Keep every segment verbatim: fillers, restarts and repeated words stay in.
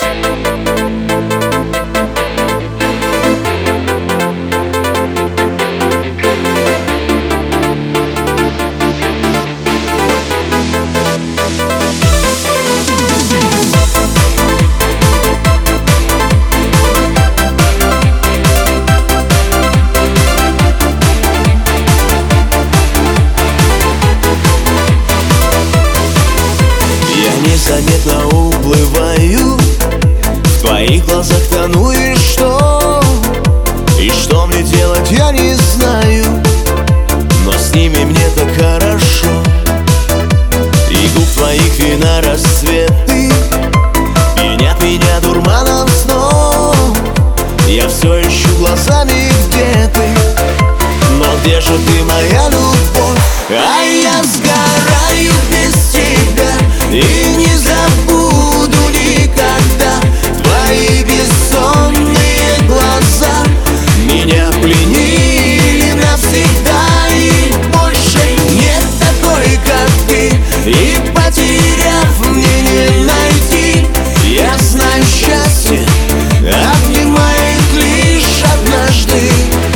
Незаметно уплываю, в твоих глазах тону, и что? И что мне делать, я не знаю, но с ними мне так хорошо. И губ твоих вина рассветы пьянят меня дурманом снов. Я все ищу глазами, где ты, но где же ты, моя любовь? А я сгораю без тебя и не забуду никогда твои бессонные глаза. Меня пленили навсегда, и больше нет такой, как ты, и потеряв мне не найти. Я знаю, счастье обнимает лишь однажды.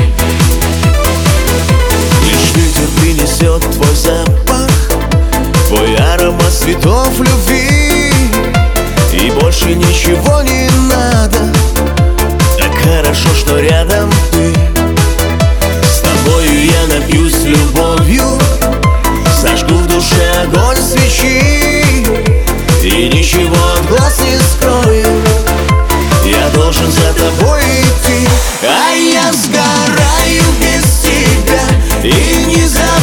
Лишь ветер принесет твой запах, твой аромат цветов любви, и больше ничего не надо. Так хорошо, что рядом ты. С тобою я напьюсь любовью, зажгу в душе огонь свечи, и ничего от глаз не скрою. Я должен за тобой идти, а я сгораю без тебя и не забуду